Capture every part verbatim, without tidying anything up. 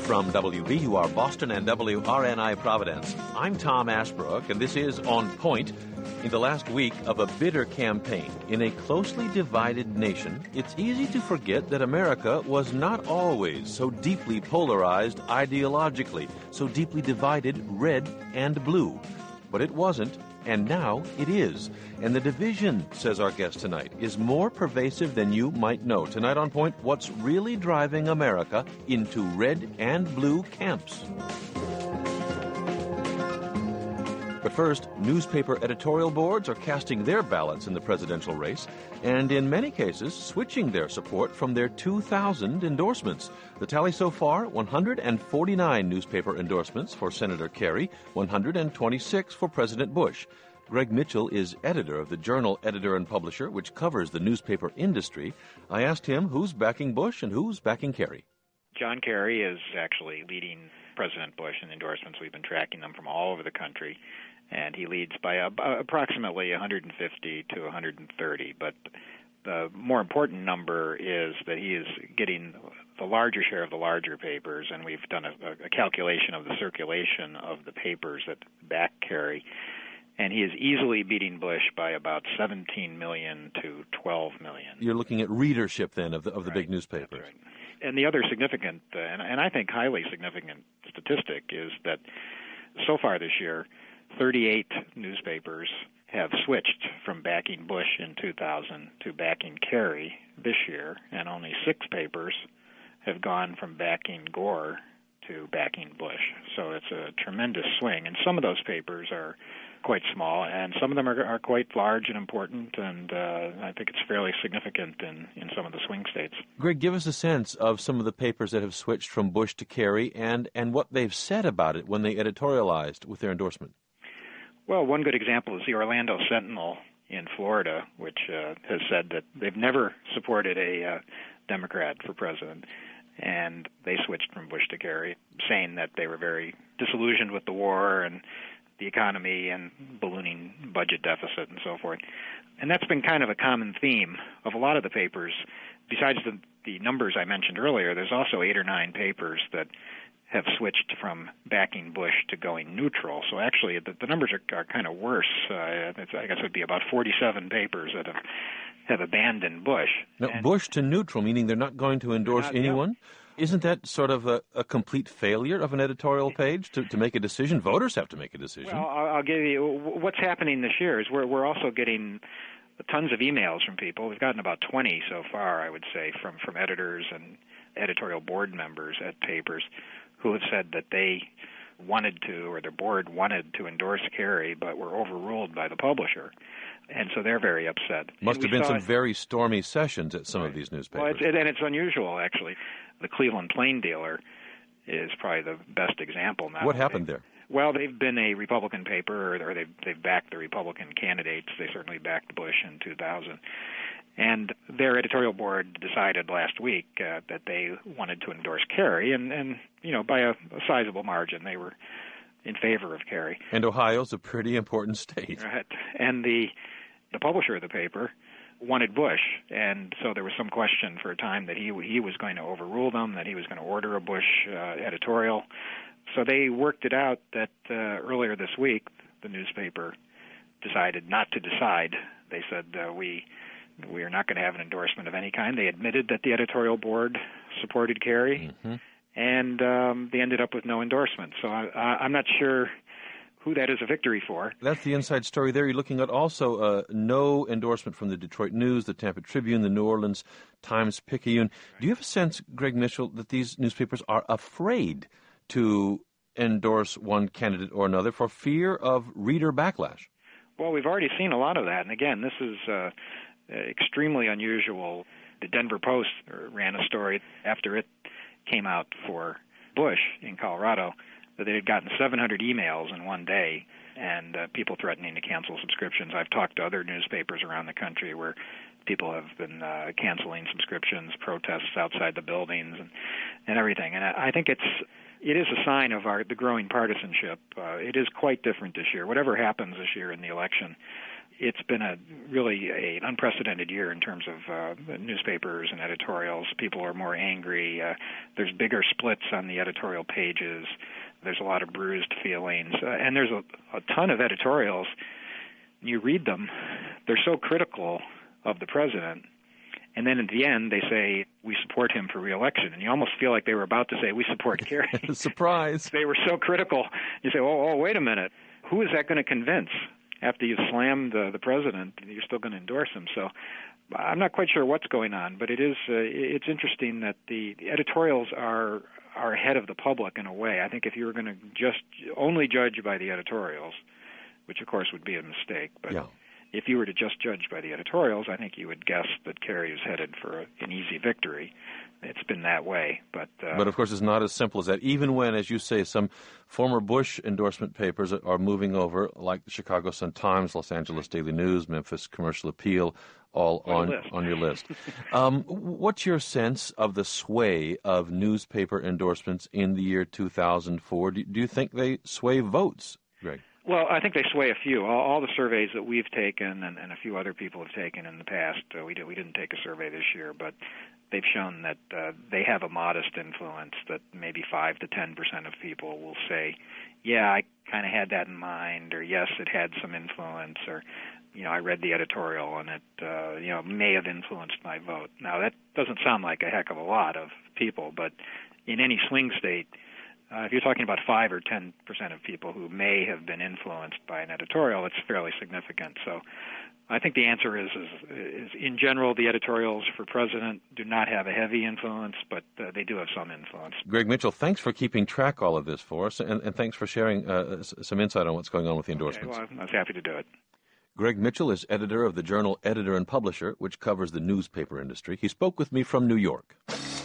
From W B U R Boston and W R N I Providence, I'm Tom Ashbrook, and this is On Point. In the last week of a bitter campaign in a closely divided nation, it's easy to forget that America was not always so deeply polarized ideologically, so deeply divided red and blue. But it wasn't, and now it is. And the division, says our guest tonight, is more pervasive than you might know. Tonight on Point, what's really driving America into red and blue camps? But first, newspaper editorial boards are casting their ballots in the presidential race, and in many cases, switching their support from their two thousand endorsements. The tally so far, one hundred forty-nine newspaper endorsements for Senator Kerry, one hundred twenty-six for President Bush. Greg Mitchell is editor of the Journal Editor and Publisher, which covers the newspaper industry. I asked him who's backing Bush and who's backing Kerry. John Kerry is actually leading President Bush in endorsements. We've been tracking them from all over the country, and he leads by uh, approximately one hundred fifty to one hundred thirty. But the more important number is that he is getting the larger share of the larger papers, and we've done a, a calculation of the circulation of the papers that back Kerry, and he is easily beating Bush by about seventeen million to twelve million. You're looking at readership, then, of the, of the right. big newspapers. Right. And the other significant, uh, and, and I think highly significant statistic is that so far this year, thirty-eight newspapers have switched from backing Bush in two thousand to backing Kerry this year, and only six papers have gone from backing Gore to backing Bush. So it's a tremendous swing, and some of those papers are quite small, and some of them are, are quite large and important, and uh, I think it's fairly significant in, in some of the swing states. Greg, give us a sense of some of the papers that have switched from Bush to Kerry and, and what they've said about it when they editorialized with their endorsement. Well, one good example is the Orlando Sentinel in Florida, which uh, has said that they've never supported a uh, Democrat for president, and they switched from Bush to Kerry, saying that they were very disillusioned with the war and the economy and ballooning budget deficit and so forth. And that's been kind of a common theme of a lot of the papers. Besides the, the numbers I mentioned earlier, there's also eight or nine papers that have switched from backing Bush to going neutral. So actually, the, the numbers are, are kind of worse. Uh, I guess it would be about forty-seven papers that have, have abandoned Bush. Now, and Bush to neutral, meaning they're not going to endorse not, anyone? Yeah. Isn't that sort of a, a complete failure of an editorial page to, to make a decision? Voters have to make a decision. Well, I'll, I'll give you what's happening this year is we're we're also getting tons of emails from people. We've gotten about twenty so far, I would say, from, from editors and editorial board members at papers who have said that they wanted to, or their board wanted to endorse Kerry, but were overruled by the publisher. And so they're very upset. Must have been some it, very stormy sessions at some right. of these newspapers. Well, it's, and it's unusual, actually. The Cleveland Plain Dealer is probably the best example now. What happened there? Well, they've been a Republican paper, or they've, they've backed the Republican candidates. They certainly backed Bush in two thousand. And their editorial board decided last week uh, that they wanted to endorse Kerry, and, and you know, by a, a sizable margin, they were in favor of Kerry. And Ohio's a pretty important state. Right. And the the publisher of the paper wanted Bush, and so there was some question for a time that he he was going to overrule them, that he was going to order a Bush uh, editorial. So they worked it out that uh, earlier this week, the newspaper decided not to decide. They said uh, we we are not going to have an endorsement of any kind. They admitted that the editorial board supported Kerry, mm-hmm. and um, they ended up with no endorsement. So I, I, I'm not sure who that is a victory for. That's the inside story there. You're looking at also uh, no endorsement from the Detroit News, the Tampa Tribune, the New Orleans Times-Picayune. Do you have a sense, Greg Mitchell, that these newspapers are afraid to endorse one candidate or another for fear of reader backlash? Well, we've already seen a lot of that. And again, this is uh, extremely unusual. The Denver Post ran a story after it came out for Bush in Colorado that they had gotten seven hundred emails in one day, and uh, people threatening to cancel subscriptions. I've talked to other newspapers around the country where people have been uh, canceling subscriptions, protests outside the buildings, and, and everything. And I, I think it's it is a sign of our the growing partisanship. Uh, it is quite different this year. Whatever happens this year in the election, it's been a really a, an unprecedented year in terms of uh, newspapers and editorials. People are more angry. Uh, there's bigger splits on the editorial pages. There's a lot of bruised feelings. Uh, and there's a, a ton of editorials. You read them, they're so critical of the president. And then at the end, they say, we support him for re-election. And you almost feel like they were about to say, we support Kerry. Surprise. They were so critical. You say, oh, oh, wait a minute. Who is that going to convince? After you slam the, the president, you're still going to endorse him. So I'm not quite sure what's going on, but it is uh, it's interesting that the, the editorials are are ahead of the public in a way. I think if you were going to just only judge by the editorials, which of course would be a mistake, but yeah. if you were to just judge by the editorials, I think you would guess that Kerry is headed for a, an easy victory. It's been that way. But uh, but of course, it's not as simple as that. Even when, as you say, some former Bush endorsement papers are moving over, like the Chicago Sun-Times, Los Angeles Daily News, Memphis Commercial Appeal, all on, on your list. um, what's your sense of the sway of newspaper endorsements in the year two thousand four? Do, do you think they sway votes, Greg? Well, I think they sway a few. All, all the surveys that we've taken and, and a few other people have taken in the past, uh, we, did, we didn't take a survey this year, but they've shown that uh, they have a modest influence, that maybe five to ten percent of people will say, yeah, I kind of had that in mind, or yes, it had some influence, or, you know, I read the editorial and it, uh, you know, may have influenced my vote. Now, that doesn't sound like a heck of a lot of people, but in any swing state, Uh, if you're talking about five or ten percent of people who may have been influenced by an editorial, it's fairly significant. So I think the answer is, is, is in general, the editorials for president do not have a heavy influence, but uh, they do have some influence. Greg Mitchell, thanks for keeping track all of this for us, and, and thanks for sharing uh, some insight on what's going on with the endorsements. Okay, well, I was happy to do it. Greg Mitchell is editor of the journal Editor and Publisher, which covers the newspaper industry. He spoke with me from New York.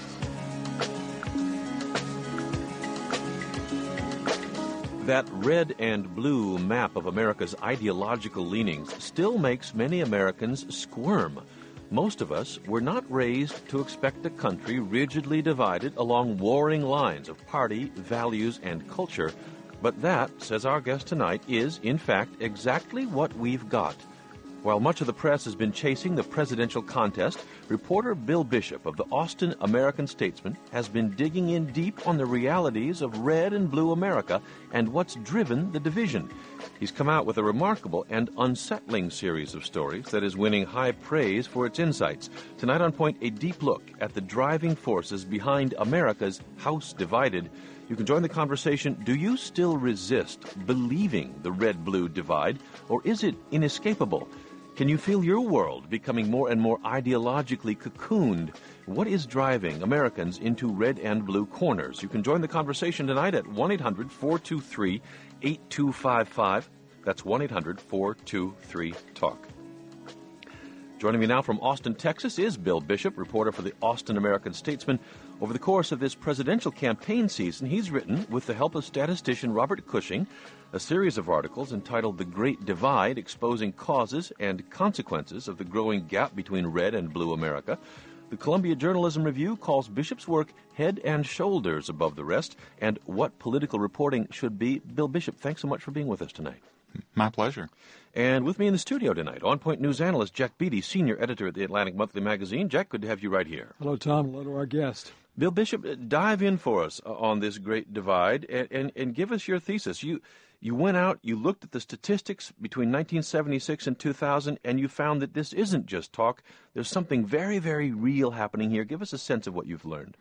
That red and blue map of America's ideological leanings still makes many Americans squirm. Most of us were not raised to expect a country rigidly divided along warring lines of party, values, and culture. But that, says our guest tonight, is, in fact, exactly what we've got. While much of the press has been chasing the presidential contest, reporter Bill Bishop of the Austin American-Statesman has been digging in deep on the realities of red and blue America and what's driven the division. He's come out with a remarkable and unsettling series of stories that is winning high praise for its insights. Tonight on Point, a deep look at the driving forces behind America's House Divided. You can join the conversation. Do you still resist believing the red-blue divide, or is it inescapable? Can you feel your world becoming more and more ideologically cocooned? What is driving Americans into red and blue corners? You can join the conversation tonight at one eight hundred four two three eight two five five. That's one eight hundred four two three talk. Joining me now from Austin, Texas, is Bill Bishop, reporter for the Austin American-Statesman. Over the course of this presidential campaign season, he's written, with the help of statistician Robert Cushing, a series of articles entitled The Great Divide, exposing causes and consequences of the growing gap between red and blue America. The Columbia Journalism Review calls Bishop's work head and shoulders above the rest, and what political reporting should be. Bill Bishop, thanks so much for being with us tonight. My pleasure. And with me in the studio tonight, On Point News analyst Jack Beatty, senior editor at the Atlantic Monthly Magazine. Jack, good to have you right here. Hello, Tom. Hello to our guest. Bill Bishop, dive in for us on this great divide and, and, and give us your thesis. You you went out, you looked at the statistics between nineteen seventy-six and two thousand, and you found that this isn't just talk. There's something very, very real happening here. Give us a sense of what you've learned.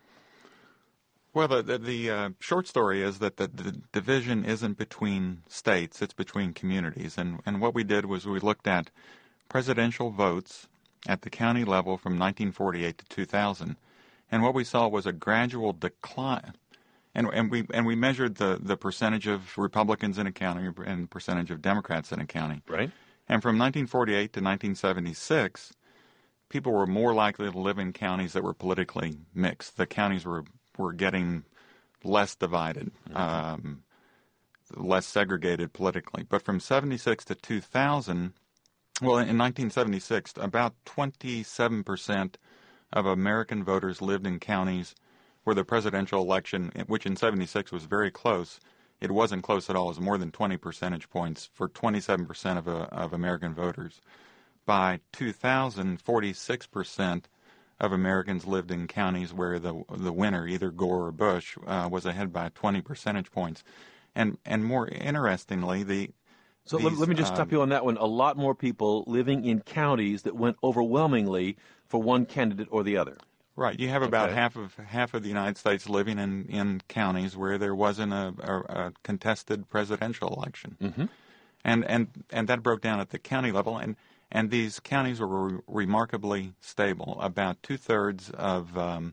Well, the, the, the uh, short story is that the, the division isn't between states, it's between communities. And, and what we did was we looked at presidential votes at the county level from nineteen forty-eight to two thousand. And what we saw was a gradual decline. And, and we and we measured the, the percentage of Republicans in a county and percentage of Democrats in a county. Right. And from nineteen forty-eight to nineteen seventy-six, people were more likely to live in counties that were politically mixed. The counties were, were getting less divided, mm-hmm. um, less segregated politically. But from seventy-six to two thousand, well, in nineteen seventy-six, about twenty-seven percent of American voters lived in counties where the presidential election, which in seventy-six was very close, it wasn't close at all. It was more than twenty percentage points for twenty-seven percent of, uh, of American voters. By two thousand, forty-six percent of Americans lived in counties where the the winner, either Gore or Bush, uh, was ahead by twenty percentage points. And and more interestingly, the So these, let, let me just stop um, you on that one. A lot more people living in counties that went overwhelmingly for one candidate or the other. Right. You have about Okay. half of half of the United States living in, in counties where there wasn't a, a, a contested presidential election, Mm-hmm. and and and that broke down at the county level, and and these counties were re- remarkably stable. About two thirds of um,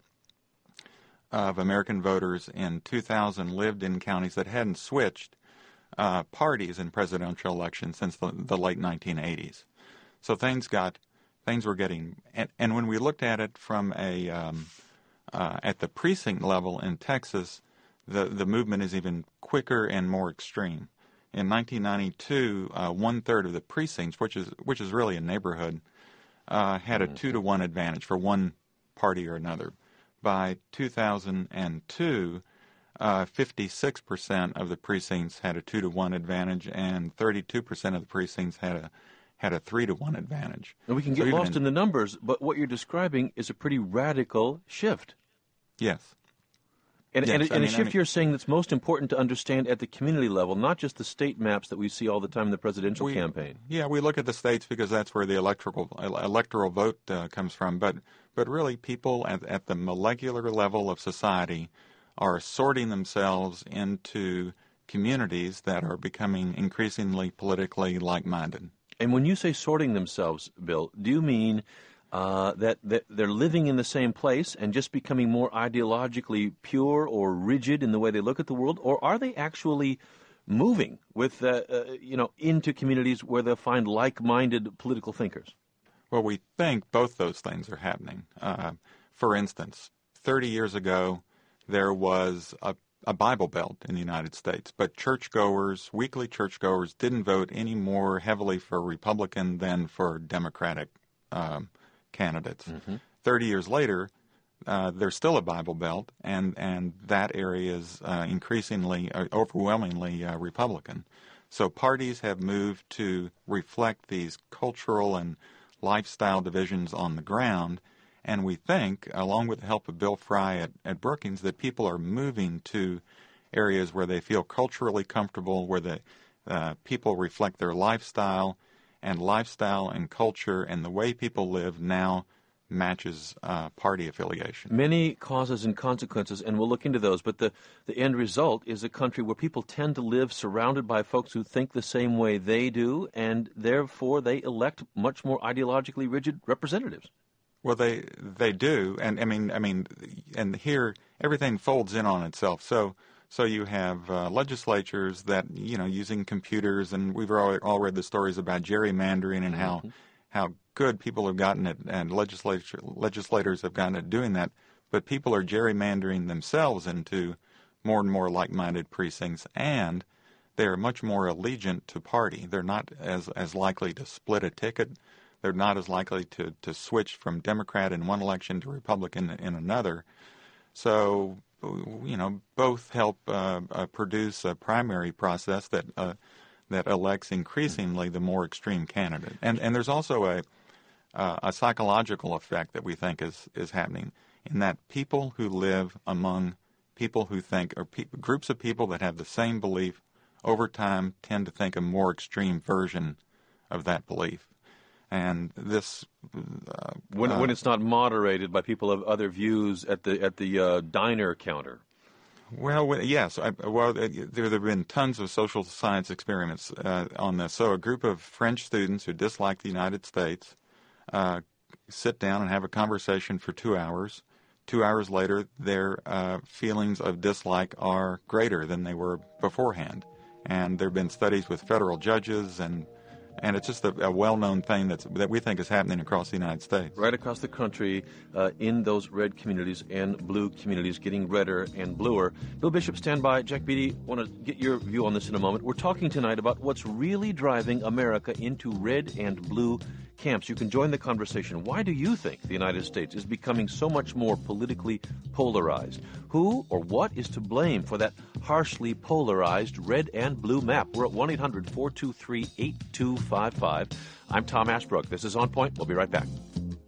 of American voters in two thousand lived in counties that hadn't switched uh, parties in presidential elections since the, the late nineteen eighties. So things got things were getting, and, and when we looked at it from a um, uh, at the precinct level in Texas, the the movement is even quicker and more extreme. In nineteen ninety-two, uh, one third of the precincts, which is which is really a neighborhood, uh, had a two to one advantage for one party or another. By two thousand two, uh, fifty-six percent of the precincts had a two to one advantage, and thirty-two percent of the precincts had a had a three to one advantage. And we can So get even lost in the numbers, but what you're describing is a pretty radical shift. Yes. And, Yes, and, I and a mean- I shift mean- you're saying that's most important to understand at the community level, not just the state maps that we see all the time in the presidential We- campaign. Yeah, we look at the states because that's where the electoral electoral vote uh, comes from. But but really, people at, at the molecular level of society are sorting themselves into communities that are becoming increasingly politically like-minded. And when you say sorting themselves, Bill, do you mean uh, that, that they're living in the same place and just becoming more ideologically pure or rigid in the way they look at the world, or are they actually moving with uh, uh, you know into communities where they'll find like-minded political thinkers? Well, we think both those things are happening. Uh, for instance, thirty years ago, there was a, a Bible Belt in the United States, but churchgoers, weekly churchgoers, didn't vote any more heavily for Republican than for Democratic um, candidates. Mm-hmm. thirty years later, uh, there's still a Bible Belt, and, and that area is uh, increasingly, uh, overwhelmingly uh, Republican. So parties have moved to reflect these cultural and lifestyle divisions on the ground, and we think, along with the help of Bill Fry at, at Brookings, that people are moving to areas where they feel culturally comfortable, where the uh, people reflect their lifestyle, and lifestyle and culture and the way people live now matches uh, party affiliation. Many causes and consequences, and we'll look into those, but the, the end result is a country where people tend to live surrounded by folks who think the same way they do, and therefore they elect much more ideologically rigid representatives. Well, they they do, and I mean, I mean, and here everything folds in on itself. So, so you have uh, legislatures that you know using computers, and we've all, all read the stories about gerrymandering and how Mm-hmm. how good people have gotten at, and legislature legislators have gotten at doing that. But people are gerrymandering themselves into more and more like-minded precincts, and they are much more allegiant to party. They're not as as likely to split a ticket. They're not as likely to, to switch from Democrat in one election to Republican in another. So, you know, both help uh, uh, produce a primary process that uh, that elects increasingly the more extreme candidate. And and there's also a uh, a psychological effect that we think is is happening in that people who live among people who think, or pe- groups of people that have the same belief, over time tend to think a more extreme version of that belief. And this, uh, When, uh, when it's not moderated by people of other views at the at the uh, diner counter. well, w- yes. I, well, uh, there have been tons of social science experiments uh, on this. So, a group of French students who dislike the United States uh, sit down and have a conversation for two hours. Two hours later, their uh, feelings of dislike are greater than they were beforehand. And there have been studies with federal judges and And it's just a, a well-known thing that's, that we think is happening across the United States. Right across the country, uh, in those red communities and blue communities, getting redder and bluer. Bill Bishop, stand by. Jack Beatty, want to get your view on this in a moment. We're talking tonight about what's really driving America into red and blue camps. You can join the conversation. Why do you think the United States is becoming so much more politically polarized? Who or what is to blame for that harshly polarized red and blue map? We're at one eight hundred four two three eight two five five. I'm Tom Ashbrook. This is On Point. We'll be right back.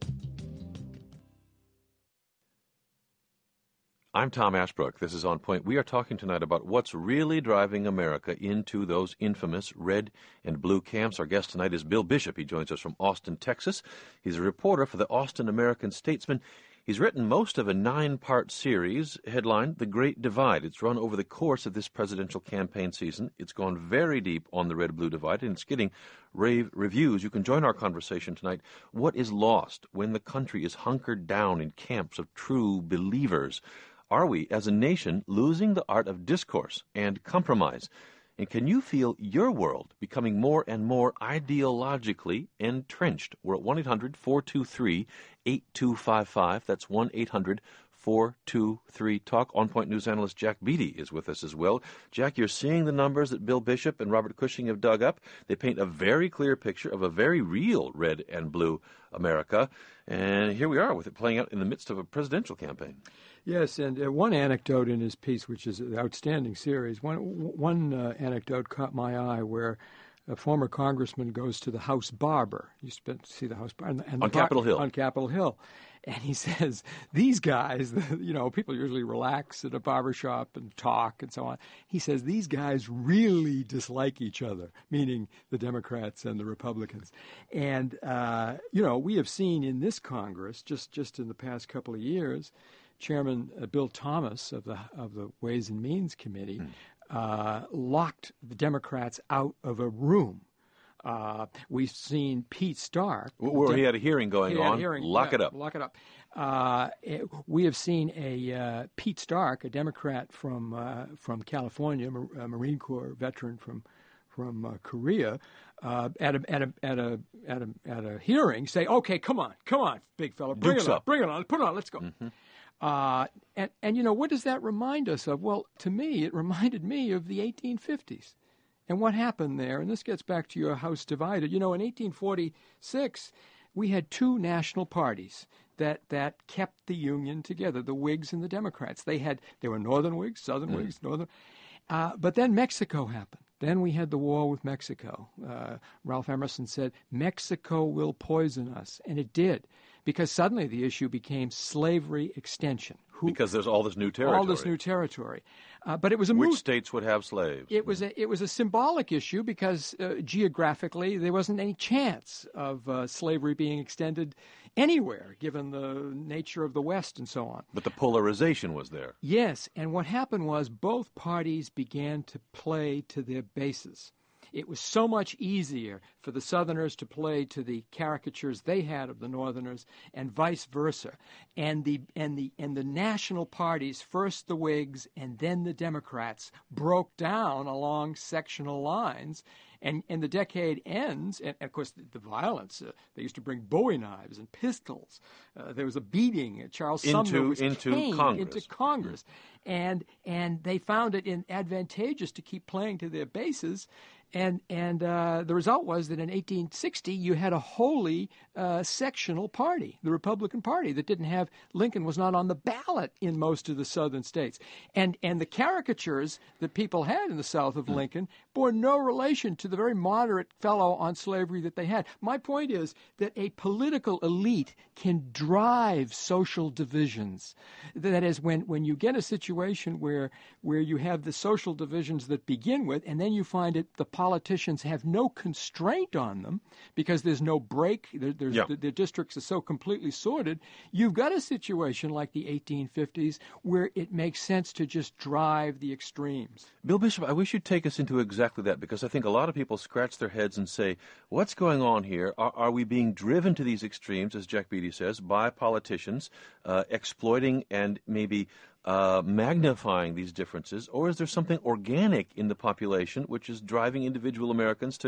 I'm Tom Ashbrook. This is On Point. We are talking tonight about what's really driving America into those infamous red and blue camps. Our guest tonight is Bill Bishop. He joins us from Austin, Texas. He's a reporter for the Austin American-Statesman. He's written most of a nine-part series headlined The Great Divide. It's run over the course of this presidential campaign season. It's gone very deep on the red-blue divide, and it's getting rave reviews. You can join our conversation tonight. What is lost when the country is hunkered down in camps of true believers? Are we, as a nation, losing the art of discourse and compromise? And can you feel your world becoming more and more ideologically entrenched? We're at one eight hundred four two three eight two five five. That's one eight hundred four two three talk. On Point News analyst Jack Beatty is with us as well. Jack, you're seeing the numbers that Bill Bishop and Robert Cushing have dug up. They paint a very clear picture of a very real red and blue America. And here we are with it playing out in the midst of a presidential campaign. Yes, and uh, one anecdote in his piece, which is an outstanding series, one, one uh, anecdote caught my eye where a former congressman goes to the House Barber. You spent see the House Barber. And, and on the bar- Capitol Hill. On Capitol Hill. And he says, these guys, you know, people usually relax at a barber shop and talk and so on. He says, these guys really dislike each other, meaning the Democrats and the Republicans. And, uh, you know, we have seen in this Congress, just, just in the past couple of years, Chairman uh, Bill Thomas of the of the Ways and Means Committee mm. uh, locked the Democrats out of a room. Uh, we've seen Pete Stark. Where he had a hearing going he had on. A hearing, lock yeah, it up. Lock it up. Uh, it, we have seen a uh, Pete Stark, a Democrat from uh, from California, a Marine Corps veteran from from uh, Korea, uh, at a at a at a at a at a hearing, say, "Okay, come on, come on, big fella, bring Dukes it on, up. bring it on, put it on, let's go." Mm-hmm. Uh, and, and, you know, what does that remind us of? Well, to me, it reminded me of the eighteen fifties and what happened there. And this gets back to your House divided. You know, in eighteen forty-six, we had two national parties that, that kept the Union together, the Whigs and the Democrats. They had, they were Northern Whigs, Southern mm. Whigs, Northern. Uh, but then Mexico happened. Then we had the war with Mexico. Uh, Ralph Emerson said, Mexico will poison us. And it did, because suddenly the issue became slavery extension. Who, because there's all this new territory. All this new territory. Uh, but it was a Which move. states would have slaves? It was a, it was a symbolic issue because uh, geographically there wasn't any chance of uh, slavery being extended anywhere, given the nature of the West and so on. But the polarization was there. Yes, and what happened was both parties began to play to their bases. It was so much easier for the Southerners to play to the caricatures they had of the Northerners, and vice versa. And the and the and the national parties, first the Whigs and then the Democrats, broke down along sectional lines. And and the decade ends, and, and of course the, the violence. Uh, they used to bring Bowie knives and pistols. Uh, there was a beating. Uh, Charles into, Sumner was into caned Congress. into Congress, and and they found it in advantageous to keep playing to their bases. And and uh, the result was that in eighteen sixty you had a wholly uh, sectional party, the Republican Party, that didn't have Lincoln was not on the ballot in most of the southern states, and and the caricatures that people had in the South of Lincoln bore no relation to the very moderate fellow on slavery that they had. My point is that a political elite can drive social divisions. That is, when when you get a situation where where you have the social divisions that begin with, and then you find it the politicians have no constraint on them because there's no break. There, there's, yeah. the, the districts are so completely sorted. You've got a situation like the eighteen fifties where it makes sense to just drive the extremes. Bill Bishop, I wish you'd take us into exactly that, because I think a lot of people scratch their heads and say, what's going on here? Are, are we being driven to these extremes, as Jack Beatty says, by politicians uh, exploiting and maybe Uh, magnifying these differences, or is there something organic in the population which is driving individual Americans to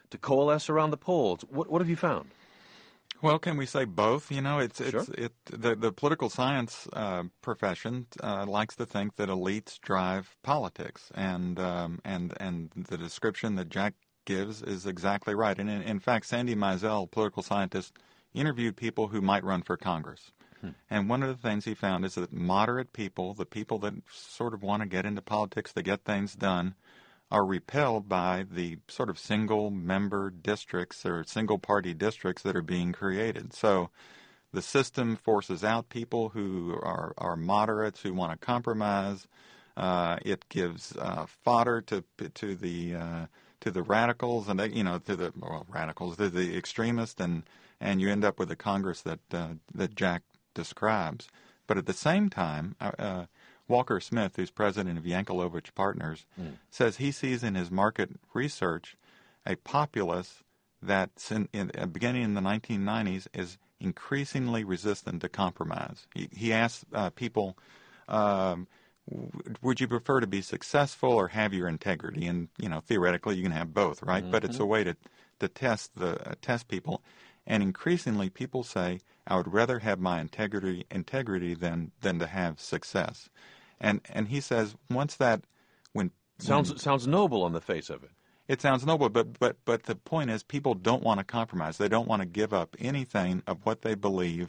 to coalesce around the polls. What, what have you found? Well, can we say both? You know, it's Sure. it's it the the political science uh, profession uh, likes to think that elites drive politics, and um, and and the description that Jack gives is exactly right. And in, in fact, Sandy Mizell, political scientist, interviewed people who might run for Congress. Hmm. And one of the things he found is that moderate people, the people that sort of want to get into politics to get things done, are repelled by the sort of single-member districts or single-party districts that are being created. So the system forces out people who are, are moderates, who want to compromise. Uh, it gives uh, fodder to to the uh, to the radicals and they, you know to the well, radicals, to the extremists, and and you end up with a Congress that uh, that Jack describes. But at the same time, uh, Walker Smith, who's president of Yankelovich Partners, mm. says he sees in his market research a populace that, in, in, uh, beginning in the nineteen nineties, is increasingly resistant to compromise. He, he asks uh, people, um, would you prefer to be successful or have your integrity? And, you know, theoretically you can have both, right? Mm-hmm. But it's a way to, to test the uh, test people. And increasingly people say, I would rather have my integrity integrity than, than to have success. And and he says once that when sounds when, sounds noble on the face of it. It sounds noble, but but but the point is people don't want to compromise. They don't want to give up anything of what they believe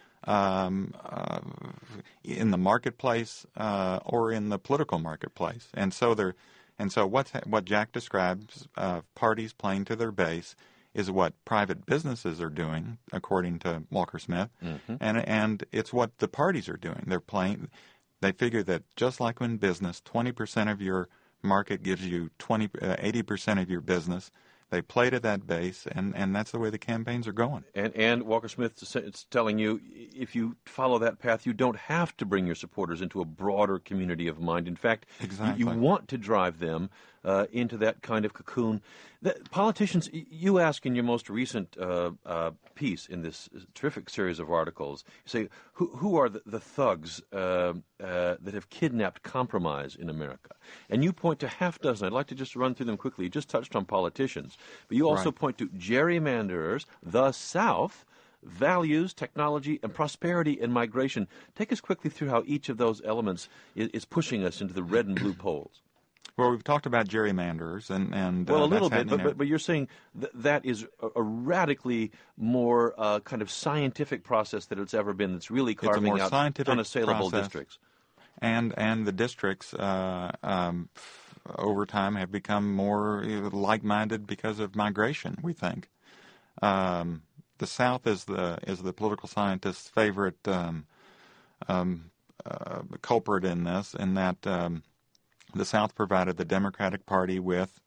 um, uh, in the marketplace uh, or in the political marketplace. And so they're and so what's what Jack describes uh, parties playing to their base is what private businesses are doing, according to Walker Smith, mm-hmm. and and it's what the parties are doing. They're playing. They figure that just like in business, twenty percent of your market gives you twenty, uh, eighty percent of your business. They play to that base, and, and that's the way the campaigns are going. And, and Walker Smith is telling you, if you follow that path, you don't have to bring your supporters into a broader community of mind. In fact, exactly. you, you want to drive them uh, into that kind of cocoon. The, politicians, you ask in your most recent uh, uh, piece in this terrific series of articles, you say, who, who are the, the thugs uh, uh, that have kidnapped compromise in America? And you point to half dozen. I'd like to just run through them quickly. You just touched on politicians. But you also right. point to gerrymanderers, the South, values, technology, and prosperity and migration. Take us quickly through how each of those elements is, is pushing us into the red and blue poles. Well, we've talked about gerrymanderers, and, and well, uh, a little that's bit, but, but but you're saying th- that is a, a radically more uh, kind of scientific process that it's ever been. That's really carving it's a more out scientific unassailable process. districts. And and the districts uh, um, f- over time have become more like-minded because of migration. We think um, the South is the is the political scientist's favorite um, um, uh, culprit in this, in that um, the South provided the Democratic Party with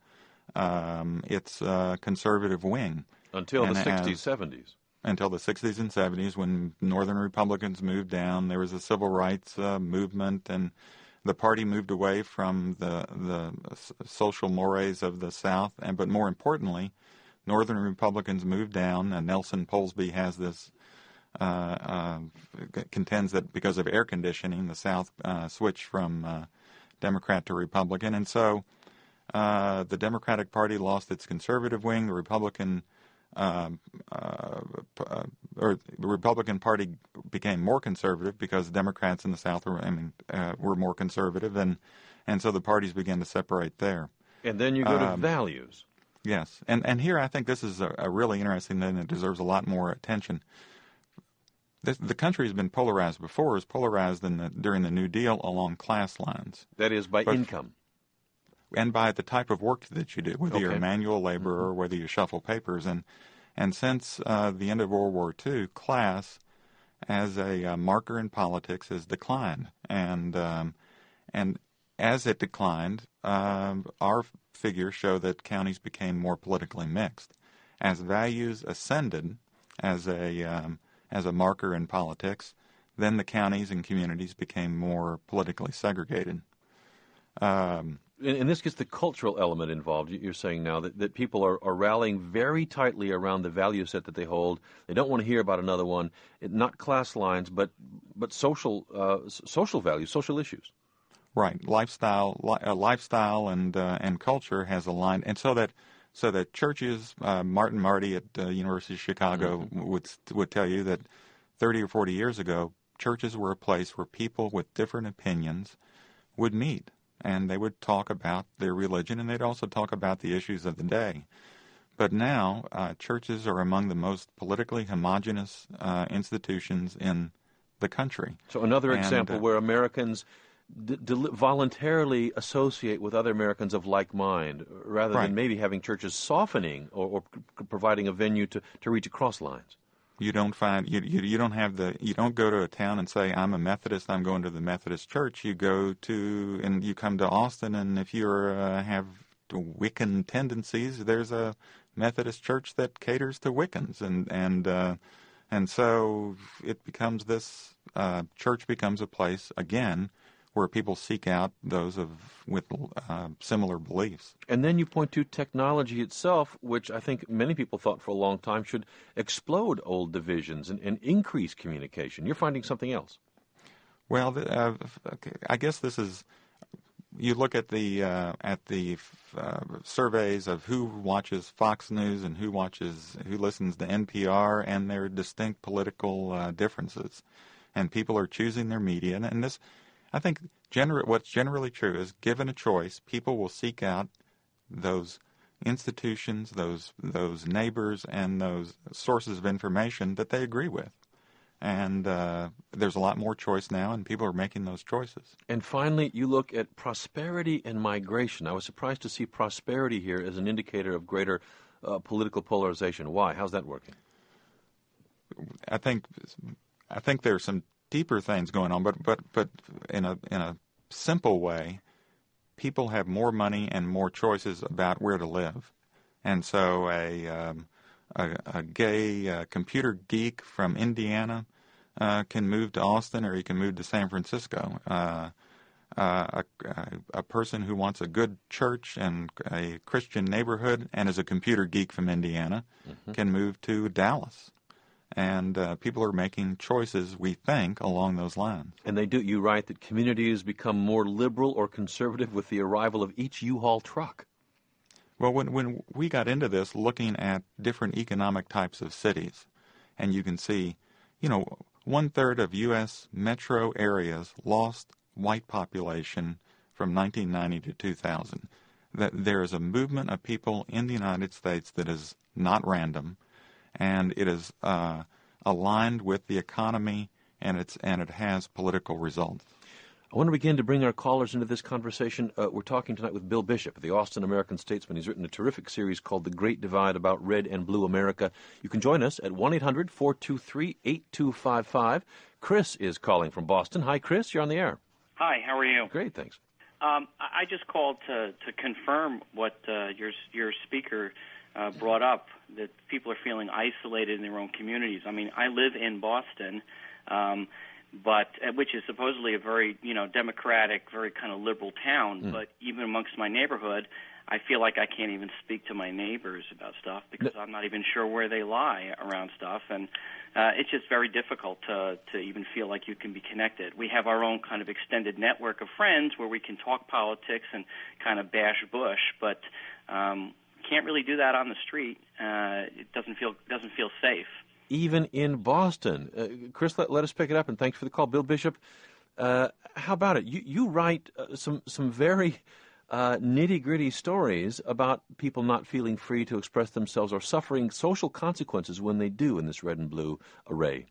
um, its uh, conservative wing until and the sixties, as, seventies. Until the sixties and seventies, when Northern Republicans moved down, there was a civil rights uh, movement, and the party moved away from the the social mores of the South. And but more importantly, Northern Republicans moved down. And Nelson Polsby has this uh, uh, contends that because of air conditioning, the South uh, switched from uh, Democrat to Republican, and so uh, the Democratic Party lost its conservative wing. The Republican Uh, uh, uh, or the Republican Party became more conservative because Democrats in the South were, I mean, uh, were more conservative, and and so the parties began to separate there. And then you go to um, values. Yes, and and here I think this is a, a really interesting thing that deserves a lot more attention. This, the country has been polarized before. It was polarized in the, during the New Deal along class lines. That is by but, income. And by the type of work that you do, whether okay. you're a manual laborer or whether you shuffle papers. And and since uh, the end of World War Two, class as a uh, marker in politics has declined. And um, and as it declined, um, our figures show that counties became more politically mixed. As values ascended as a um, as a marker in politics, then the counties and communities became more politically segregated. Um, And, and this gets the cultural element involved. You're saying now that, that people are, are rallying very tightly around the value set that they hold. They don't want to hear about another one. It, not class lines, but but social uh, social values, social issues. Right, lifestyle, li- uh, lifestyle, and uh, and culture has aligned, and so that So that churches, uh, Martin Marty at uh, University of Chicago mm-hmm. would would tell you that thirty or forty years ago, churches were a place where people with different opinions would meet, and they would talk about their religion, and they'd also talk about the issues of the day. But now, uh, churches are among the most politically homogenous uh, institutions in the country. So another and, example uh, where Americans d- d- voluntarily associate with other Americans of like mind, rather right. than maybe having churches softening or, or p- providing a venue to, to reach across lines. You don't find you, you you don't have the you don't go to a town and say I'm a Methodist, I'm going to the Methodist church. You go to and you come to Austin, and if you uh, have Wiccan tendencies, there's a Methodist church that caters to Wiccans, and and uh, and so it becomes this uh, church becomes a place again where people seek out those of with uh, similar beliefs. And then you point to technology itself, which I think many people thought for a long time should explode old divisions and, and increase communication. You're finding something else. Well, uh, I guess this is. You look at the uh, at the uh, surveys of who watches Fox News and who watches who listens to N P R, and there are distinct political uh, differences, and people are choosing their media. And, and this, I think, gener- what's generally true is, given a choice, people will seek out those institutions, those those neighbors, and those sources of information that they agree with. And uh, there's a lot more choice now, and people are making those choices. And finally, you look at prosperity and migration. I was surprised to see prosperity here as an indicator of greater uh, political polarization. Why? How's that working? I think I think there's some deeper things going on, but but but in a in a simple way, people have more money and more choices about where to live, and so a um, a, a gay uh, computer geek from Indiana uh, can move to Austin, or he can move to San Francisco. Uh, uh, a, a person who wants a good church and a Christian neighborhood and is a computer geek from Indiana mm-hmm. can move to Dallas. And uh, people are making choices, we think, along those lines. And they do. You write that communities become more liberal or conservative with the arrival of each U-Haul truck. Well, when when we got into this, looking at different economic types of cities, and you can see, you know, one-third of U S metro areas lost white population from nineteen ninety to two thousand. That there is a movement of people in the United States that is not random, and it is uh, aligned with the economy, and it's and it has political results. I want to begin to bring our callers into this conversation. Uh, we're talking tonight with Bill Bishop, the Austin American-Statesman. He's written a terrific series called The Great Divide about red and blue America. You can join us at one eight hundred four two three eight two five five. Chris is calling from Boston. Hi, Chris. You're on the air. Hi. How are you? Great. Thanks. Um, I just called to, to confirm what uh, your your speaker uh, brought up, that people are feeling isolated in their own communities. I mean, I live in Boston, um, but which is supposedly a very, you know, democratic, very kind of liberal town. Mm. But even amongst my neighborhood, I feel like I can't even speak to my neighbors about stuff because I'm not even sure where they lie around stuff. And uh, it's just very difficult to, to even feel like you can be connected. We have our own kind of extended network of friends where we can talk politics and kind of bash Bush, but um, can't really do that on the street. Uh, it doesn't feel doesn't feel safe. Even in Boston. Uh, Chris, let, let us pick it up, and thanks for the call. Bill Bishop, uh, how about it? You, you write uh, some, some very uh, nitty-gritty stories about people not feeling free to express themselves or suffering social consequences when they do in this red and blue array.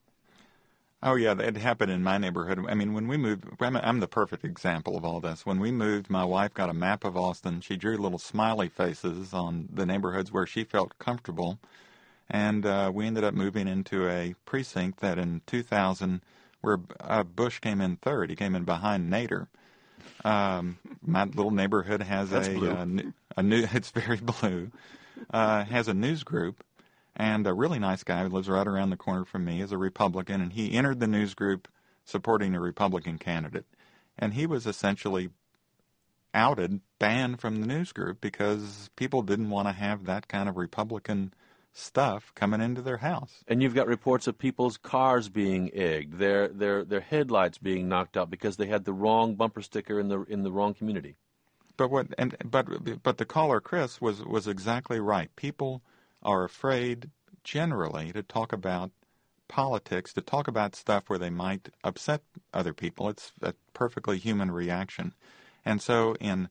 Oh, yeah, it happened in my neighborhood. I mean, when we moved, I'm, I'm the perfect example of all this. When we moved, my wife got a map of Austin. She drew little smiley faces on the neighborhoods where she felt comfortable. And uh, we ended up moving into a precinct that in two thousand, where uh, Bush came in third. He came in behind Nader. Um, my little neighborhood has That's a, blue. a, a new, it's very blue, uh, has a news group. And a really nice guy who lives right around the corner from me is a Republican, and he entered the news group supporting a Republican candidate. And he was essentially outed, banned from the news group because people didn't want to have that kind of Republican stuff coming into their house. And you've got reports of people's cars being egged, their their their headlights being knocked out because they had the wrong bumper sticker in the in the wrong community. but what and but but the caller Chris was was exactly right. People are afraid generally to talk about politics, to talk about stuff where they might upset other people. It's a perfectly human reaction. And so in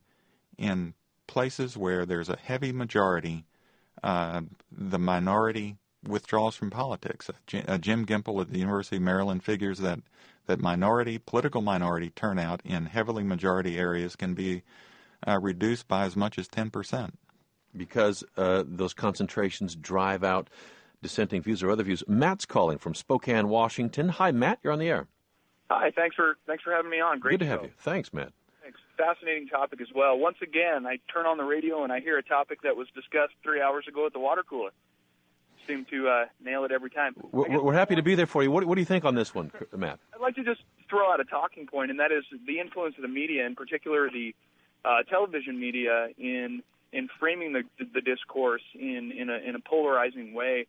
in places where there's a heavy majority, uh, the minority withdraws from politics. Uh, Jim Gimple at the University of Maryland figures that, that minority, political minority turnout in heavily majority areas can be uh, reduced by as much as ten percent. Because uh, those concentrations drive out dissenting views or other views. Matt's calling from Spokane, Washington. Hi, Matt. You're on the air. Hi. Thanks for thanks for having me on. Great Good to show. have you. Thanks, Matt. Thanks. Fascinating topic as well. Once again, I turn on the radio and I hear a topic that was discussed three hours ago at the water cooler. Seem to uh, nail it every time. We're, we're happy to be there for you. What, what do you think on this one, Matt? I'd like to just throw out a talking point, and that is the influence of the media, in particular the uh, television media, in in framing the the discourse in in a in a polarizing way.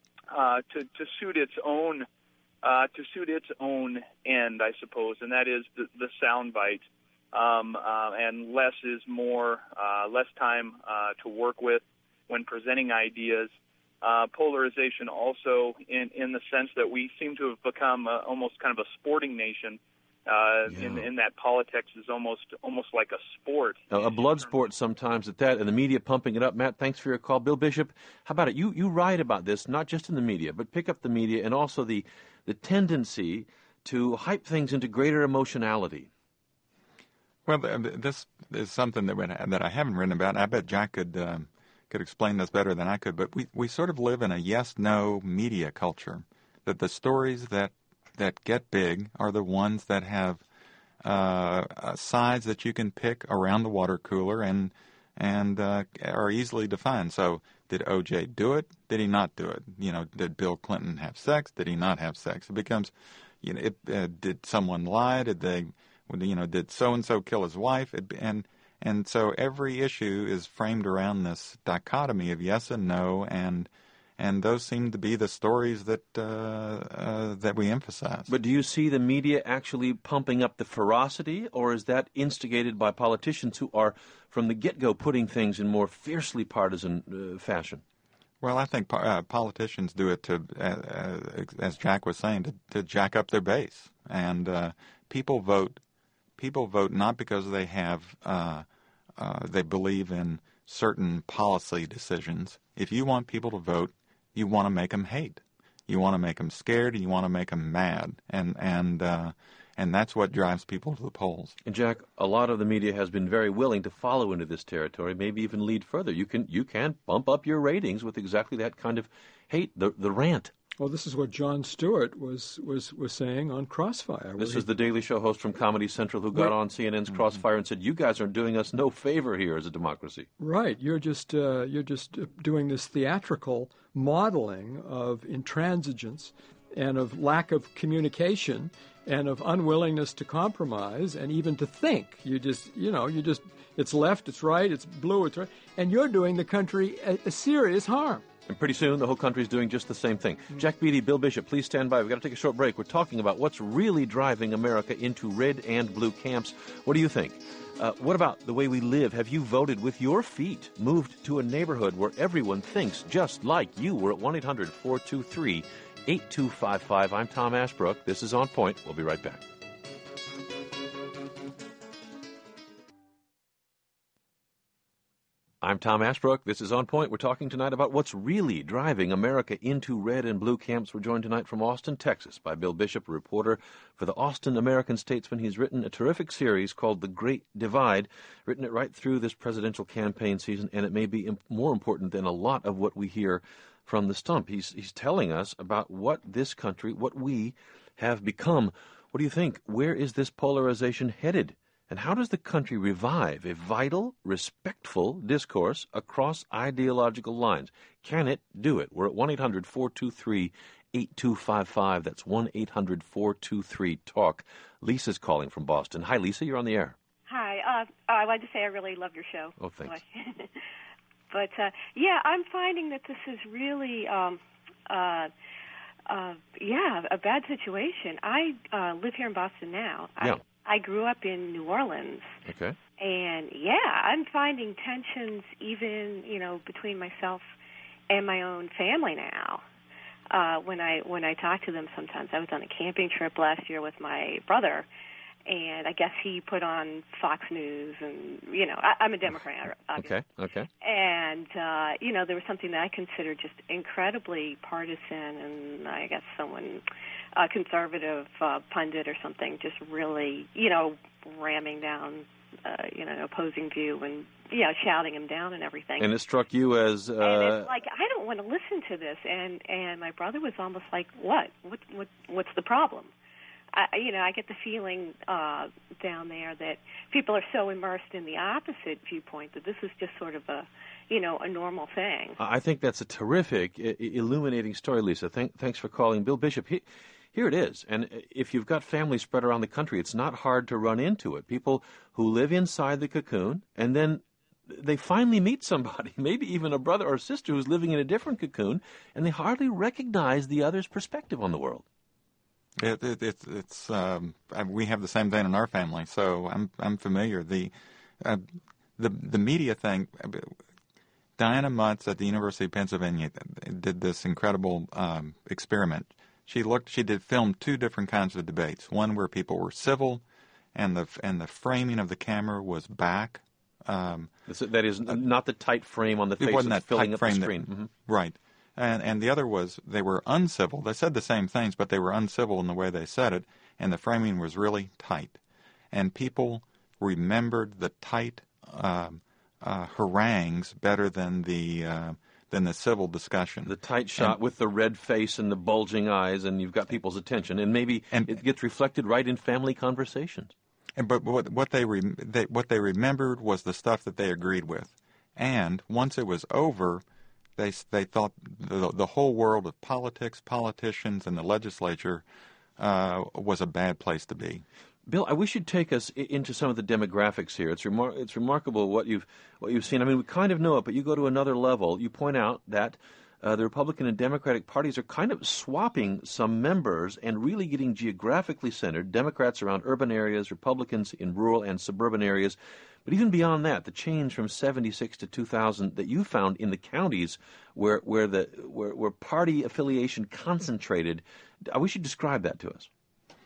Uh, to, to suit its own uh, to suit its own end, I suppose, and that is the, the soundbite. Um, uh, and less is more, uh, less time uh, to work with when presenting ideas. Uh, polarization also in, in the sense that we seem to have become uh, almost kind of a sporting nation. Uh, yeah. in, in that politics is almost almost like a sport. A, a blood sport sometimes at that, and the media pumping it up. Matt, thanks for your call. Bill Bishop, how about it? You you write about this, not just in the media, but pick up the media and also the, the tendency to hype things into greater emotionality. Well, this is something that that I haven't written about. I bet Jack could um, could explain this better than I could, but we, we sort of live in a yes-no media culture, that the stories that that get big are the ones that have uh, sides that you can pick around the water cooler and and uh, are easily defined. So, did O J do it? Did he not do it? You know, did Bill Clinton have sex? Did he not have sex? It becomes, you know, it, uh, did someone lie? Did they, you know, did so and so kill his wife? It, and and so every issue is framed around this dichotomy of yes and no, and. And those seem to be the stories that uh, uh, that we emphasize. But do you see the media actually pumping up the ferocity, or is that instigated by politicians who are, from the get-go, putting things in more fiercely partisan uh, fashion? Well, I think uh, politicians do it to, uh, as Jack was saying, to, to jack up their base. And uh, people vote. People vote not because they have uh, uh, they believe in certain policy decisions. If you want people to vote, you want to make them hate. You want to make them scared, and you want to make them mad, and and uh, and that's what drives people to the polls. And Jack, a lot of the media has been very willing to follow into this territory, maybe even lead further. You can you can bump up your ratings with exactly that kind of hate, the the rant. Well, this is what Jon Stewart was, was, was saying on Crossfire. This is the Daily Show host from Comedy Central who got right. on C N N's Crossfire and said, "You guys are doing us no favor here as a democracy." Right. You're just uh, you're just doing this theatrical modeling of intransigence and of lack of communication and of unwillingness to compromise and even to think. You just you know you just it's left, it's right, it's blue, it's right, and you're doing the country a, a serious harm. And pretty soon, the whole country is doing just the same thing. Jack Beatty, Bill Bishop, please stand by. We've got to take a short break. We're talking about what's really driving America into red and blue camps. What do you think? Uh, what about the way we live? Have you voted with your feet? Moved to a neighborhood where everyone thinks just like you? We're at one eight hundred four two three eight two five five. I'm Tom Ashbrook. This is On Point. We'll be right back. I'm Tom Ashbrook. This is On Point. We're talking tonight about what's really driving America into red and blue camps. We're joined tonight from Austin, Texas, by Bill Bishop, a reporter for the Austin American-Statesman. He's written a terrific series called The Great Divide, written it right through this presidential campaign season, and it may be imp- more important than a lot of what we hear from the stump. He's, he's telling us about what this country, what we have become. What do you think? Where is this polarization headed? And how does the country revive a vital, respectful discourse across ideological lines? Can it do it? We're at one eight hundred four two three eight two five five. That's one eight hundred four two three talk. Lisa's calling from Boston. Hi, Lisa. You're on the air. Hi. Uh, I'd like to say I really love your show. Oh, thanks. But, uh, yeah, I'm finding that this is really, um, uh, uh, yeah, a bad situation. I uh, live here in Boston now. Yeah. I, I grew up in New Orleans. Okay. And, yeah, I'm finding tensions even, you know, between myself and my own family now. Uh, when I when I talk to them sometimes. I was on a camping trip last year with my brother, and I guess he put on Fox News, and, you know, I, I'm a Democrat, obviously. Okay, okay. And, uh, you know, there was something that I considered just incredibly partisan, and I guess someone, a conservative uh, pundit or something, just really, you know, ramming down, uh, you know, opposing view and, you know, shouting him down and everything. And it struck you as... Uh... And it's like, I don't want to listen to this. And, and my brother was almost like, what? What, what what's the problem? I, you know, I get the feeling uh, down there that people are so immersed in the opposite viewpoint that this is just sort of a, you know, a normal thing. I think that's a terrific, I- illuminating story, Lisa. Thank, thanks for calling. Bill Bishop, he, here it is. And if you've got families spread around the country, it's not hard to run into it. People who live inside the cocoon, and then they finally meet somebody, maybe even a brother or sister who's living in a different cocoon, and they hardly recognize the other's perspective on the world. It, it, it's it's um, we have the same thing in our family, so I'm I'm familiar. The uh, the the media thing. Diana Mutz at the University of Pennsylvania did this incredible um, experiment. She looked. She did film two different kinds of debates. One where people were civil, and the and the framing of the camera was back. Um, that is not the tight frame on the face it wasn't that's that filling tight up frame the that, screen. Mm-hmm. Right. And, and the other was they were uncivil. They said the same things, but they were uncivil in the way they said it, and the framing was really tight. And people remembered the tight um, uh, harangues better than the uh, than the civil discussion. The tight shot and, with the red face and the bulging eyes, and you've got people's attention, and maybe and, it gets reflected right in family conversations. And but what, what they, re, they what they remembered was the stuff that they agreed with, and once it was over. They they thought the, the whole world of politics, politicians, and the legislature uh, was a bad place to be. Bill, I wish you'd take us into some of the demographics here. It's remar- it's remarkable what you've what you've seen. I mean, we kind of know it, but you go to another level. You point out that uh, the Republican and Democratic parties are kind of swapping some members and really getting geographically centered. Democrats around urban areas, Republicans in rural and suburban areas. But even beyond that, the change from seventy-six to two thousand that you found in the counties where where the where, where party affiliation concentrated, I wish you'd describe that to us.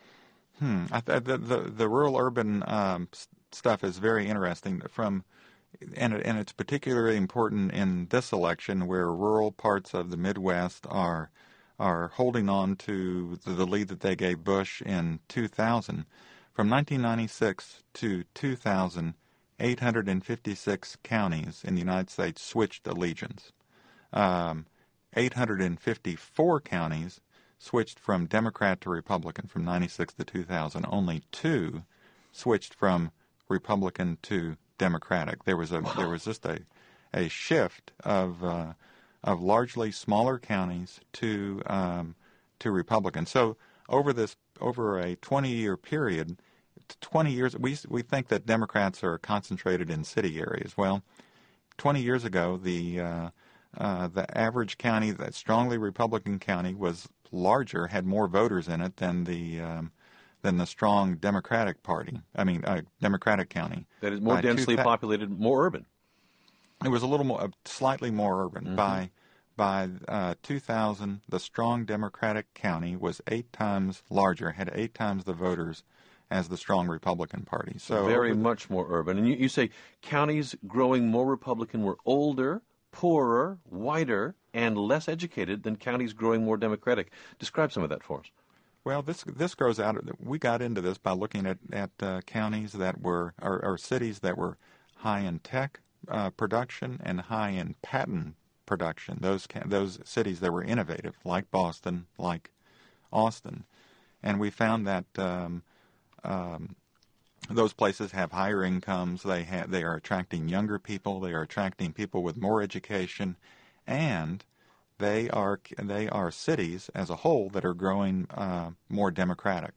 Hmm. I th- the, the the rural urban um, stuff is very interesting. From and and it's particularly important in this election where rural parts of the Midwest are are holding on to the lead that they gave Bush in two thousand. From nineteen ninety-six to two thousand. eight hundred fifty-six counties in the United States switched allegiance. Um, eight hundred fifty-four counties switched from Democrat to Republican from ninety-six to two thousand. Only two switched from Republican to Democratic. There was a wow. there was just a a shift of uh, of largely smaller counties to um, to Republican. So over this over a twenty-year period. twenty years, we we think that Democrats are concentrated in city areas. Well, twenty years ago, the uh, uh, the average county, that strongly Republican county, was larger, had more voters in it than the um, than the strong Democratic Party. I mean, uh, Democratic county. That is more densely two, populated, more urban. It was a little more, uh, slightly more urban. Mm-hmm. By by uh, two thousand, the strong Democratic county was eight times larger, had eight times the voters as the strong Republican Party. So very much more urban. And you, you say counties growing more Republican were older, poorer, whiter, and less educated than counties growing more Democratic. Describe some of that for us. Well, this this grows out of, we got into this by looking at, at uh, counties that were, or, or cities that were high in tech uh, production and high in patent production. Those those cities that were innovative, like Boston, like Austin. And we found that um, Um, those places have higher incomes. They have, they are attracting younger people. They are attracting people with more education, and they are they are cities as a whole that are growing uh, more democratic.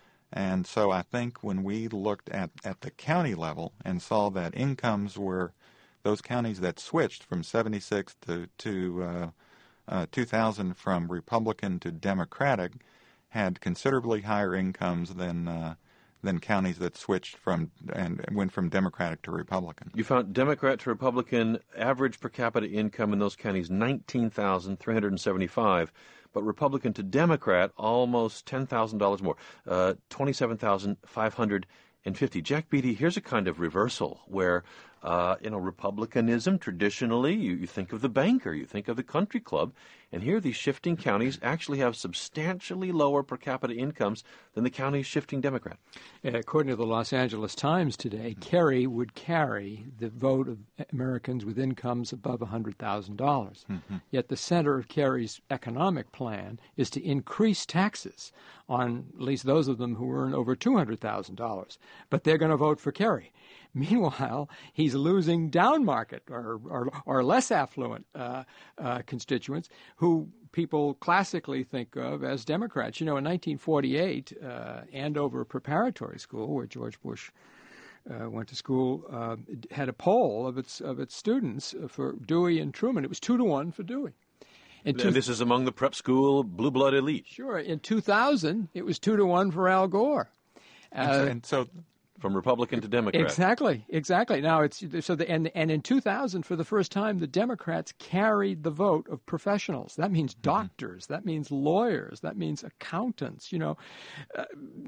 And so I think when we looked at, at the county level and saw that incomes were those counties that switched from seventy-six to to uh, uh, two thousand from Republican to Democratic had considerably higher incomes than. Uh, than counties that switched from and went from Democratic to Republican. You found Democrat to Republican average per capita income in those counties nineteen thousand three hundred seventy-five, but Republican to Democrat almost ten thousand dollars more, uh, twenty-seven thousand five hundred fifty. Jack Beatty, here's a kind of reversal where uh, you know Republicanism traditionally you, you think of the banker, you think of the country club, and here these shifting counties actually have substantially lower per capita incomes than the counties shifting Democrat. According to the Los Angeles Times today, Kerry would carry the vote of Americans with incomes above one hundred thousand dollars. Mm-hmm. Yet the center of Kerry's economic plan is to increase taxes on at least those of them who earn over two hundred thousand dollars. But they're going to vote for Kerry. Meanwhile, he's losing down market or, or, or less affluent uh, uh, constituents who people classically think of as Democrats. You know, in nineteen forty-eight, uh, Andover Preparatory School, where George Bush uh, went to school, uh, had a poll of its of its students for Dewey and Truman. It was two to one for Dewey. And two, this is among the prep school blue blood elite. Sure. In two thousand, it was two to one for Al Gore. Uh, and so, and so from Republican to Democrat. Exactly, exactly. Now it's so the and and in two thousand, for the first time, the Democrats carried the vote of professionals. That means doctors. Mm-hmm. That means lawyers. That means accountants. You know, uh,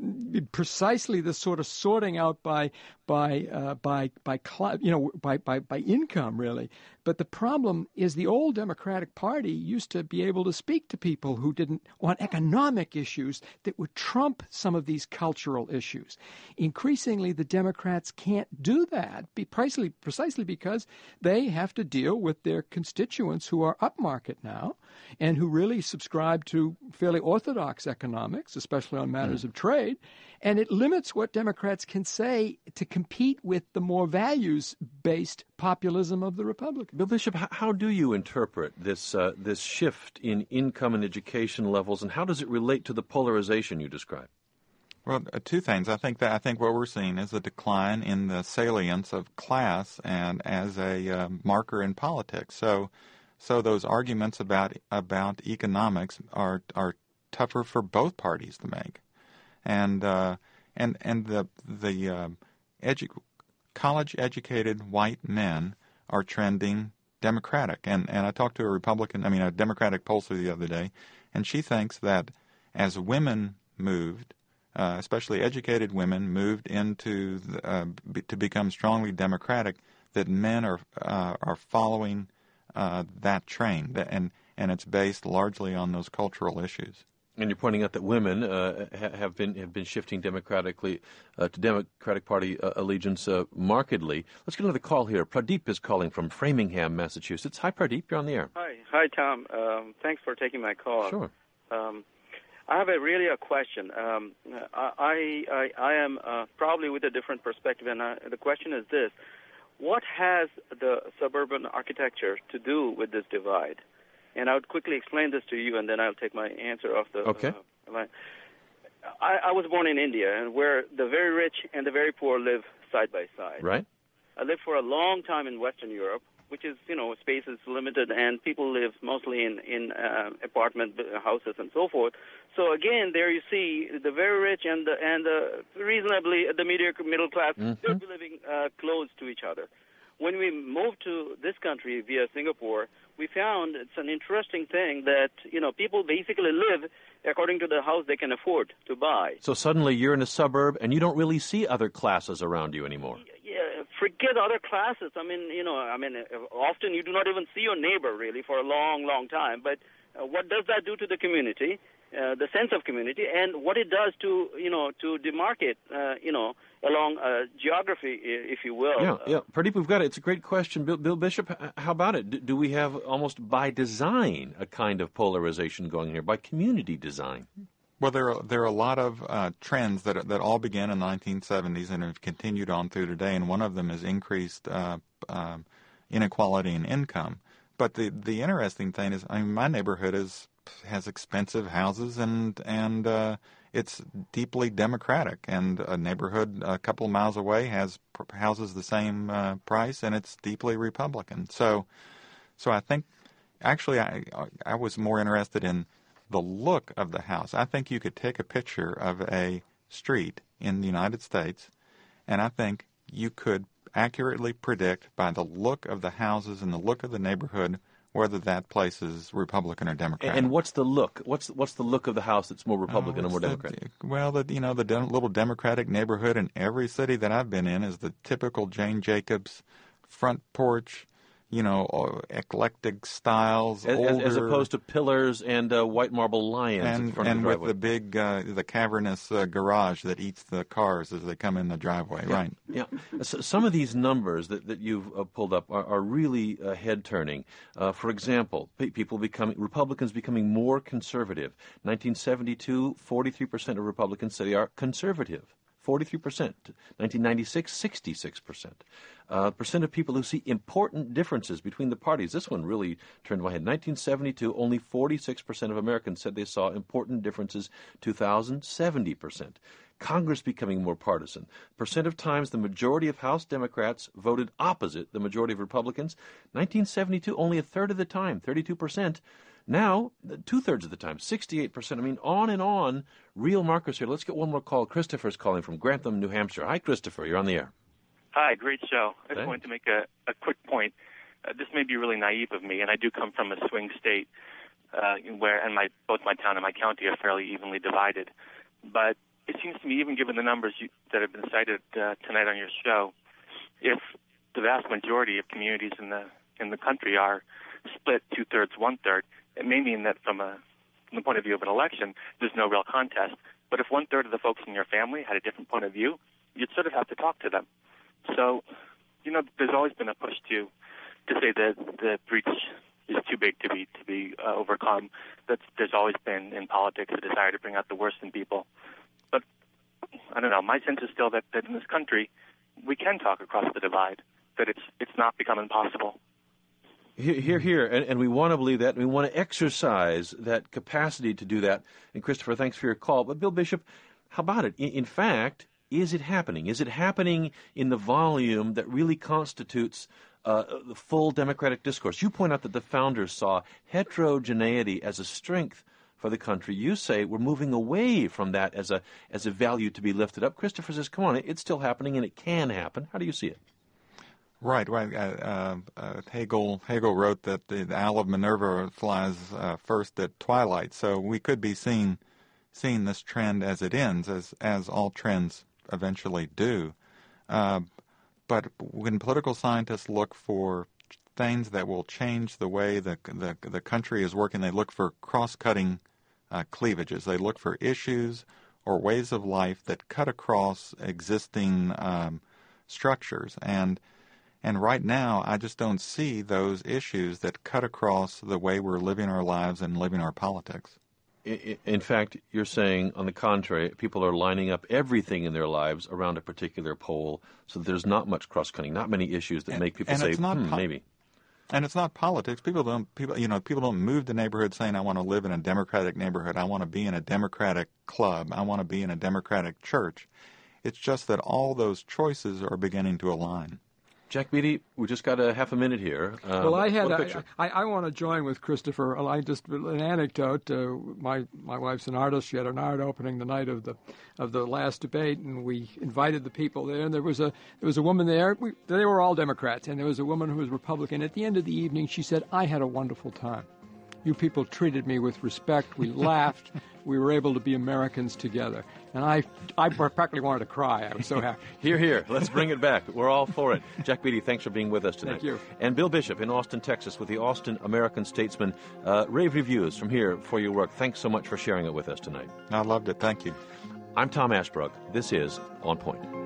precisely the sort of sorting out by by uh, by by you know by, by by income really. But the problem is the old Democratic Party used to be able to speak to people who didn't want economic issues that would trump some of these cultural issues. Increasingly, the Democrats can't do that be precisely, precisely because they have to deal with their constituents who are upmarket now and who really subscribe to fairly orthodox economics, especially on matters mm. of trade. And it limits what Democrats can say to compete with the more values-based populism of the Republicans. Bill Bishop, how do you interpret this uh, this shift in income and education levels, and how does it relate to the polarization you describe? Well, uh, two things. I think that I think what we're seeing is a decline in the salience of class and as a uh, marker in politics. So, so those arguments about about economics are are tougher for both parties to make, and uh, and and the the uh, edu- college-educated white men are trending Democratic. And and I talked to a Republican, I mean a Democratic pollster the other day, and she thinks that as women moved, uh, especially educated women, moved into the, uh, be, to become strongly Democratic, that men are uh, are following uh, that train, that, and and it's based largely on those cultural issues. And you're pointing out that women uh, have been have been shifting democratically uh, to Democratic Party uh, allegiance uh, markedly. Let's get another call here. Pradeep is calling from Framingham, Massachusetts. Hi, Pradeep. You're on the air. Hi, hi, Tom. Um, thanks for taking my call. Sure. Um, I have a really a question. Um, I, I I am uh, probably with a different perspective, and I, the question is this: what has the suburban architecture to do with this divide? And I would quickly explain this to you, and then I'll take my answer off the okay. uh, line. I, I was born in India, and where the very rich and the very poor live side by side. Right. I lived for a long time in Western Europe, which is, you know, space is limited, and people live mostly in, in uh, apartment houses and so forth. So, again, there you see the very rich and the, and the reasonably the mediocre middle class, mm-hmm. they're living uh, close to each other. When we moved to this country via Singapore, we found it's an interesting thing that, you know, people basically live according to the house they can afford to buy. So suddenly you're in a suburb and you don't really see other classes around you anymore. Yeah, forget other classes. I mean, you know, I mean, often you do not even see your neighbor really for a long, long time. But uh, what does that do to the community, uh, the sense of community, and what it does to, you know, to demarcate, uh, you know, along uh, geography, if you will. Yeah, yeah. Pradeep, we've got it. It's a great question. Bill, Bill Bishop, how about it? Do, do we have almost by design a kind of polarization going here, by community design? Well, there are there are a lot of uh, trends that that all began in the nineteen seventies and have continued on through today, and one of them is increased uh, uh, inequality in income. But the, the interesting thing is, I mean, my neighborhood is has expensive houses, and and uh, it's deeply Democratic. And a neighborhood a couple of miles away has houses the same uh, price, and it's deeply Republican. So, so I think actually I I was more interested in the look of the house. I think you could take a picture of a street in the United States, and I think you could accurately predict by the look of the houses and the look of the neighborhood whether that place is Republican or Democrat. And what's the look? What's what's the look of the house that's more Republican oh, or more the, Democratic? Well, the, you know, the de- little Democratic neighborhood in every city that I've been in is the typical Jane Jacobs front porch, you know, eclectic styles, as, older, as opposed to pillars and uh, white marble lions and, in front and of the with driveway. the big, uh, the cavernous uh, garage that eats the cars as they come in the driveway, yeah. right? Yeah. So some of these numbers that, that you've uh, pulled up are, are really uh, head-turning. Uh, for example, pe- people becoming, Republicans becoming more conservative. nineteen seventy-two, forty-three percent of Republicans say they are conservative. forty-three percent. nineteen ninety-six, sixty-six percent. Uh, percent of people who see important differences between the parties. This one really turned my head. nineteen seventy-two, only forty-six percent of Americans said they saw important differences. two thousand, seventy percent. Congress becoming more partisan. Percent of times the majority of House Democrats voted opposite the majority of Republicans. nineteen seventy-two, only a third of the time, thirty-two percent. Now, two-thirds of the time, sixty-eight percent. I mean, on and on, real markers here. Let's get one more call. Christopher's calling from Grantham, New Hampshire. Hi, Christopher. You're on the air. Hi, great show. I just Thanks. wanted to make a, a quick point. Uh, this may be really naive of me, and I do come from a swing state uh, where, and my both my town and my county are fairly evenly divided. But it seems to me, even given the numbers you, that have been cited uh, tonight on your show, if the vast majority of communities in the in the country are split two-thirds, one-third, it may mean that from, a, from the point of view of an election, there's no real contest. But if one-third of the folks in your family had a different point of view, you'd sort of have to talk to them. So, you know, there's always been a push to to say that the breach is too big to be to be uh, overcome. That's, there's always been in politics a desire to bring out the worst in people. But I don't know. My sense is still that, that in this country we can talk across the divide. That it's it's not become impossible. Here, here, here, and, and we want to believe that, and we want to exercise that capacity to do that. And Christopher, thanks for your call. But Bill Bishop, how about it? In, in fact, is it happening? Is it happening in the volume that really constitutes uh, the full democratic discourse? You point out that the founders saw heterogeneity as a strength for the country. You say we're moving away from that as a as a value to be lifted up. Christopher says, come on, it's still happening, and it can happen. How do you see it? Right, right. Uh, uh, Hegel Hegel wrote that the, the owl of Minerva flies uh, first at twilight. So we could be seeing seeing this trend as it ends, as as all trends eventually do. Uh, but when political scientists look for things that will change the way the the, the country is working, they look for cross-cutting uh, cleavages. They look for issues or ways of life that cut across existing um, structures. And And right now, I just don't see those issues that cut across the way we're living our lives and living our politics. In fact, you're saying, on the contrary, people are lining up everything in their lives around a particular pole, so there's not much cross-cutting, not many issues that and, make people and say, it's not hmm, po- maybe. And it's not politics. People don't, people, you know, people don't move the neighborhood saying, I want to live in a Democratic neighborhood. I want to be in a Democratic club. I want to be in a Democratic church. It's just that all those choices are beginning to align. Jack Beatty, we just got a half a minute here. Um, well, I had. A, I, I, I want to join with Christopher. I just an anecdote. Uh, my my wife's an artist. She had an art opening the night of the of the last debate, and we invited the people there. And there was a there was a woman there. We, they were all Democrats, and there was a woman who was Republican. At the end of the evening, she said, "I had a wonderful time. You people treated me with respect. We laughed. We were able to be Americans together." And I, I practically wanted to cry. I was so happy. Here, here. Let's bring it back. We're all for it. Jack Beatty, thanks for being with us tonight. Thank you. And Bill Bishop in Austin, Texas, with the Austin American Statesman. Uh, rave reviews from here for your work. Thanks so much for sharing it with us tonight. I loved it. Thank you. I'm Tom Ashbrook. This is On Point.